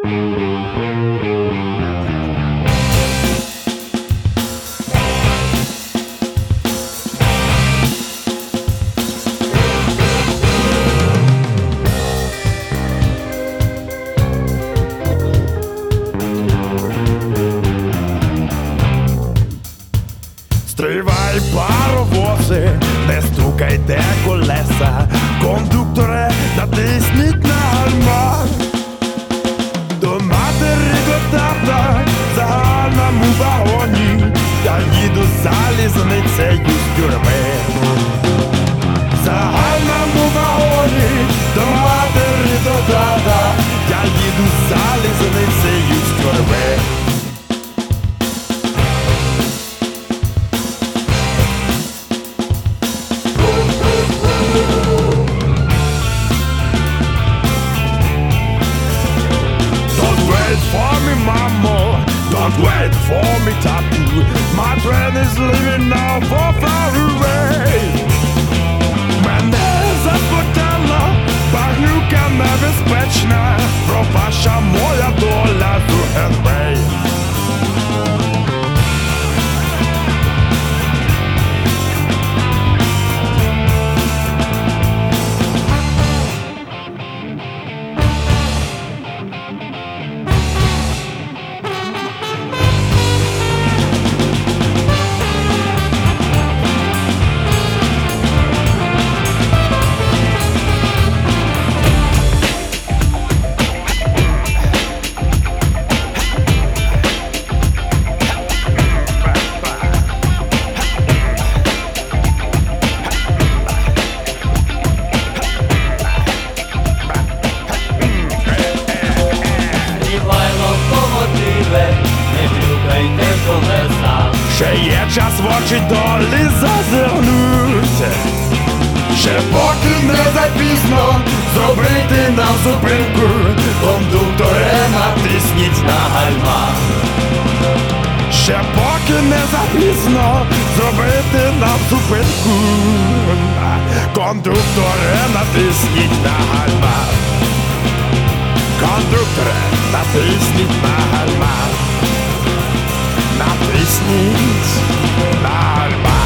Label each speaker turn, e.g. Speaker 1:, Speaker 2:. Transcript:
Speaker 1: Стривай, паровози, не стукайте колеса, кондукторе, натисніть на гальма. До матері, до тата, в загальному вагоні, я їду залізницею з тюрми. В загальному вагоні, до матері, до тата, я їду залізницею з тюрми. For me, mama, don't wait for me, tattoo. My train is leaving now for far away. Мене запитала, багнюка небезпечна, пропаща моя доля до Генбей. Ще є час в очі долі зазирнуть, ще поки не запізно зробити нам зупинку, кондукторе, натисніть на гальма. Ще поки не запізно зробити нам зупинку, кондукторе, натисніть на гальма. Кондукторе, натисніть на гальма. Натисніть на гальма.